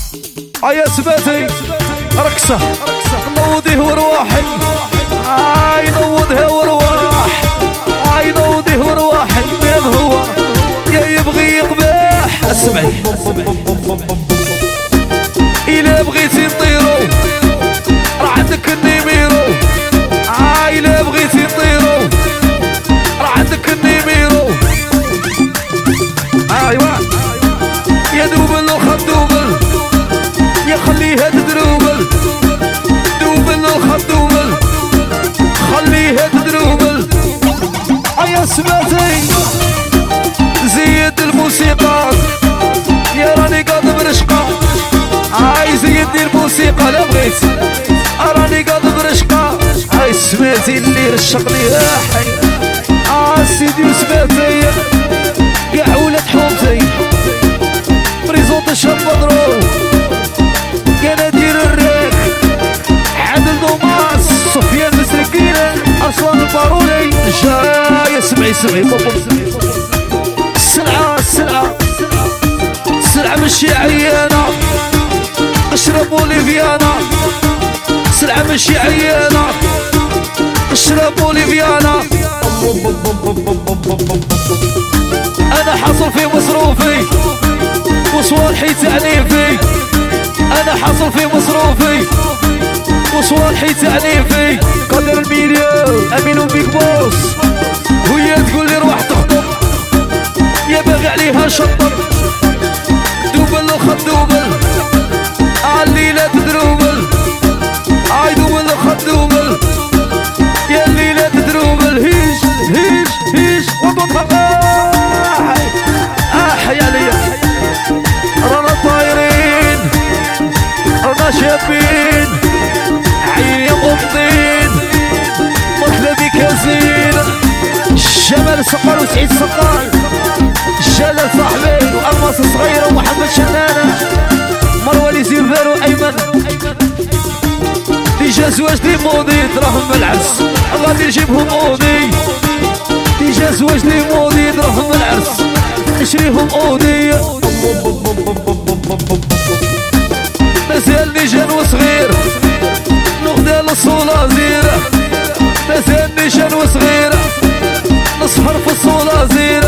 يا سباتي رقصة نوضيه ورواحي نوضها ورواح نوضيه ورواحي من هو يا يبغي يقباح اسمعي إلا بغيتي نطيرو راه عندك النيميرو إلا بغيتي نطيرو راه عندك النيميرو ايوا يا دوبل وخد دوبل يا خليها تدروبل دوبل وخد دوبل خليها تدروبل يا سمعتي زيد الموسيقى يا راني قاضب رشقة زيد الموسيقى لا بغيت راني قاضب رشقة سمعتي اللي رشقني يا حي سيدي وسمعتي كاع ولاد حومتي بريزونت الشاب بدرو كان دير الريك عادل دوماس سفيان مسركينة أصوان البارولي جاية سمعي السلعة ماشي عيانة اشرب اوليفيانا سلعة ماشي عيانة اشرب اوليفيانا انا حاصل في مصروفي وصوالحي تعنيفي انا حاصل في مصروفي وصوالحي تعنيفي قدر المليون امين وبيك بوس وهي تقول لي روح تخطب يا باغي عليها شطر دوبل وخد دوبل الليلة تدروبل دوبل وخد دوبل يا الليلة تدروبل هيش وبطل يا ليا رانا طايرين رانا شابين عيني مغمضين مطلبي كازين جمال سقال وسعيد سقال جلال صاحبي والماس صغير ومحمد شنانة مروالي زيرفير وايمن ديجا زواج دي مودي دراهم العرس الله اللي يجيبهم اودي ديجا زواج دي مودي دراهم العرس نشريهم اودي مازالني جان وصغير نغدا للصولازير مازالني جان وصغير نسهر في الصولازير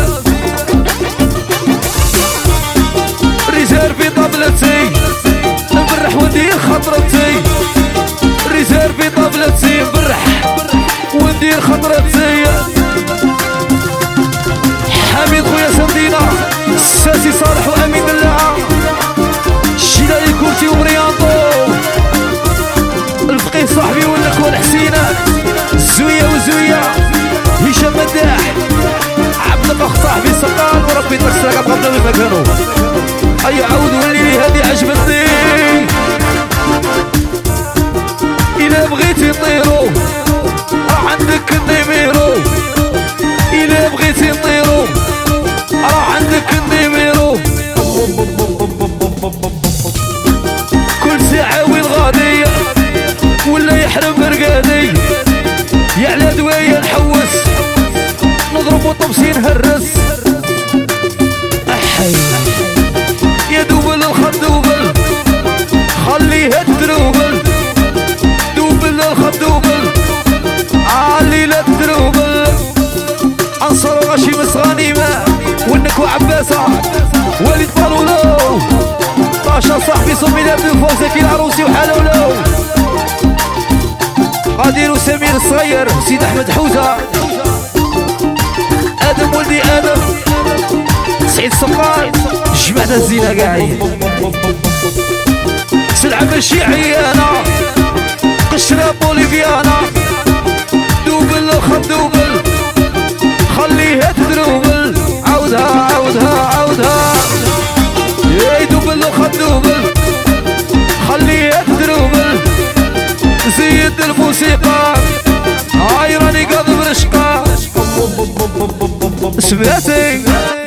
ريزيرفي طبلتي نبرح وندير خطرتي ريزيرفي طبلتي نبرح وندير خطرتي حميد خويا سندينا الساسي صالح وامين بالله الشيلاني كورتي ومريانطو الفقيه صاحبي والاخوان حسينة زوية هشام مداح عبد الأخ صاحبي سقال وربي تكسرك بغض وين ما كانوا عاود ولي هادي عجبتني إلا بغيتي نطيرو راه عندك النيميرو إلا بغيتي نطيرو راه عندك النيميرو كل ساعة وين غادي ولا يحرم برقادي يا على دوايا نحوس نضرب طبسي نهرس يا دوبل الخد دوبل خليها تدروبل دوبل الخد دوبل الليلة تدروبل انصر غشي مسغانيمة ونك وعباسة وليد طالولو طاشا صاحبي صمي لابد الفوزة العروسي وحلولو غادير وسمير الصغير سيد احمد حوزة ادم ولدي ادم سعيد سقال جمعنا الزينة قاعد سلعة ماشي عيانة قشرة بوليفيانا دوبل وخد دوبل خليها تدروبل عاودها يا دوبل وخد دوبل خليها تدروبل زيد الموسيقى راني قاضب رشقة سمعتي